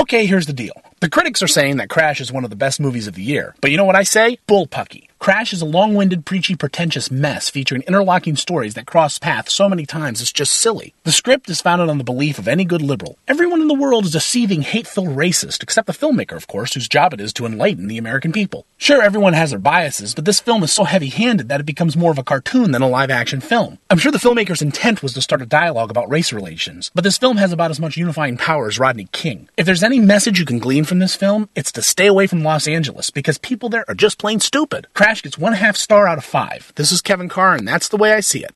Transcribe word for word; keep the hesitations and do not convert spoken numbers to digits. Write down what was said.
Okay, here's the deal. The critics are saying that Crash is one of the best movies of the year. But you know what I say? Bullpucky. Crash is a long-winded, preachy, pretentious mess featuring interlocking stories that cross paths so many times it's just silly. The script is founded on the belief of any good liberal. Everyone in the world is a seething, hate-filled racist, except the filmmaker, of course, whose job it is to enlighten the American people. Sure, everyone has their biases, but this film is so heavy-handed that it becomes more of a cartoon than a live-action film. I'm sure the filmmaker's intent was to start a dialogue about race relations, but this film has about as much unifying power as Rodney King. If there's any message you can glean from this film, it's to stay away from Los Angeles, because people there are just plain stupid. Crash gets one half star out of five. This is Kevin Carr, and that's the way I see it.